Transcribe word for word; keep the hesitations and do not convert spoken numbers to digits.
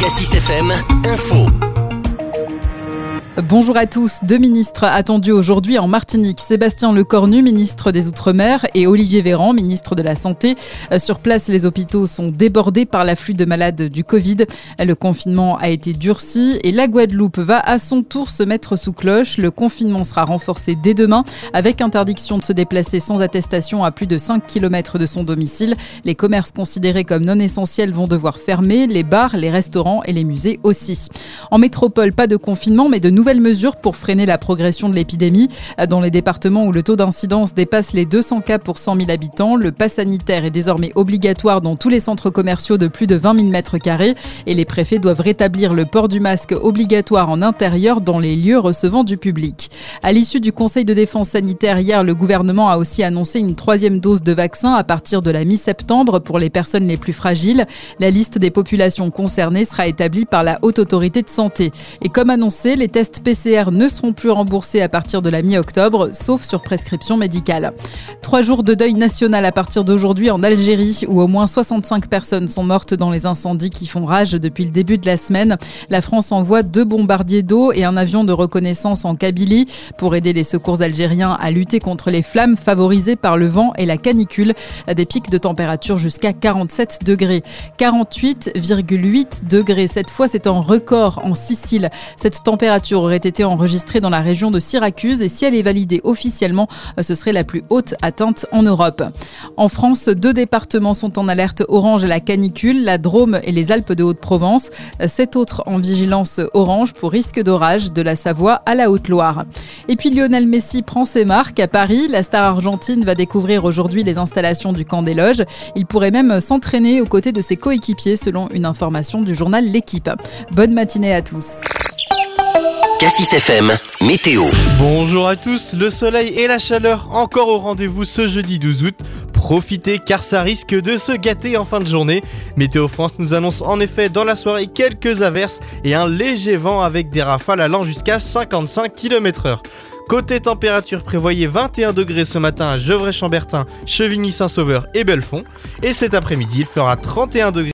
Cassis F M, info. Bonjour à tous. Deux ministres attendus aujourd'hui en Martinique. Sébastien Lecornu, ministre des Outre-mer, et Olivier Véran, ministre de la Santé. Sur place, les hôpitaux sont débordés par l'afflux de malades du Covid. Le confinement a été durci et la Guadeloupe va à son tour se mettre sous cloche. Le confinement sera renforcé dès demain avec interdiction de se déplacer sans attestation à plus de cinq kilomètres de son domicile. Les commerces considérés comme non essentiels vont devoir fermer, les bars, les restaurants et les musées aussi. En métropole, pas de confinement mais de nouvelles mesures pour freiner la progression de l'épidémie. Dans les départements où le taux d'incidence dépasse les deux cents cas pour cent mille habitants, le pass sanitaire est désormais obligatoire dans tous les centres commerciaux de plus de vingt mille mètres carrés et les préfets doivent rétablir le port du masque obligatoire en intérieur dans les lieux recevant du public. À l'issue du Conseil de défense sanitaire hier, le gouvernement a aussi annoncé une troisième dose de vaccin à partir de la mi-septembre pour les personnes les plus fragiles. La liste des populations concernées sera établie par la Haute Autorité de Santé. Et comme annoncé, les tests P C R ne seront plus remboursés à partir de la mi-octobre, sauf sur prescription médicale. Trois jours de deuil national à partir d'aujourd'hui en Algérie, où au moins soixante-cinq personnes sont mortes dans les incendies qui font rage depuis le début de la semaine. La France envoie deux bombardiers d'eau et un avion de reconnaissance en Kabylie pour aider les secours algériens à lutter contre les flammes favorisées par le vent et la canicule. Des pics de température jusqu'à quarante-sept degrés. quarante-huit virgule huit degrés. Cette fois, c'est un record en Sicile. Cette température aurait été enregistrée dans la région de Syracuse et si elle est validée officiellement, ce serait la plus haute atteinte en Europe. En France, deux départements sont en alerte orange à la canicule, la Drôme et les Alpes de Haute-Provence. Sept autres en vigilance orange pour risque d'orage de la Savoie à la Haute-Loire. Et puis Lionel Messi prend ses marques à Paris. La star argentine va découvrir aujourd'hui les installations du Camp des Loges. Il pourrait même s'entraîner aux côtés de ses coéquipiers selon une information du journal L'Équipe. Bonne matinée à tous. Cassis F M, météo. Bonjour à tous, le soleil et la chaleur encore au rendez-vous ce jeudi douze août. Profitez car ça risque de se gâter en fin de journée. Météo France nous annonce en effet dans la soirée quelques averses et un léger vent avec des rafales allant jusqu'à cinquante-cinq kilomètres heure. Côté température, prévoyez vingt et un degrés ce matin à Gevrey-Chambertin, Chevigny-Saint-Sauveur et Belfond. Et cet après-midi, il fera trente et un degrés.